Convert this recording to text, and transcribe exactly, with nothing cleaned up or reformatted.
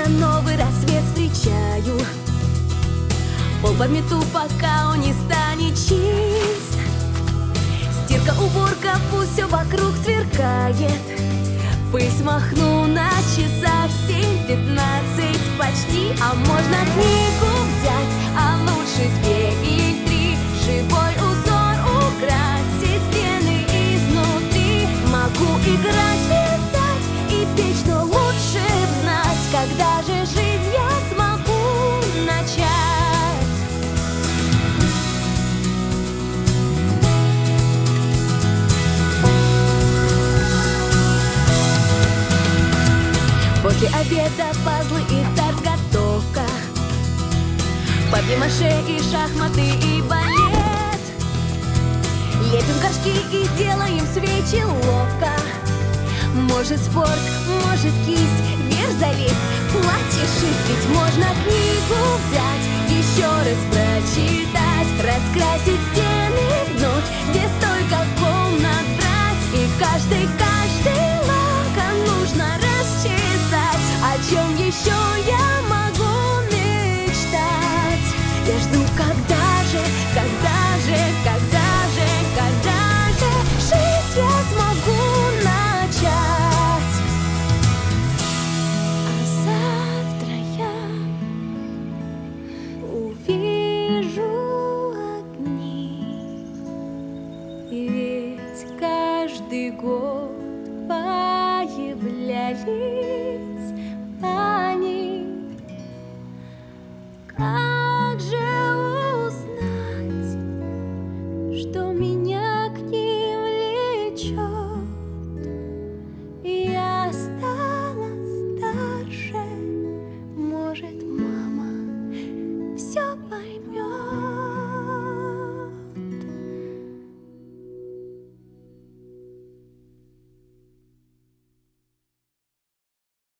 новый рассвет встречаю. Пол подмету, пока он не станет чист. Стирка, уборка, пусть все вокруг сверкает. Пыль смахну на часах семь пятнадцать почти. А можно книгу взять, а лучше две или три. Живой узор украсить стены изнутри. Могу играть, вязать и печь, но лучше знать, когда же жить я смогу начать. После обеда пазлы и торт-готовка, папье-маше и шахматы и балет. Лепим горшки и делаем свечи ловко. Может спорт, может кисть, вверх залезть, платье шить. Ведь можно книгу взять, еще раз прочитать, раскрасить стены вновь, где столько комнат брать. И каждый, каждый лаком нужно расчесать. О чем еще я могу мечтать? Я жду, когда же, когда же, когда же, когда же жить я смогу начать. А завтра я увижу огни, ведь каждый год появлялись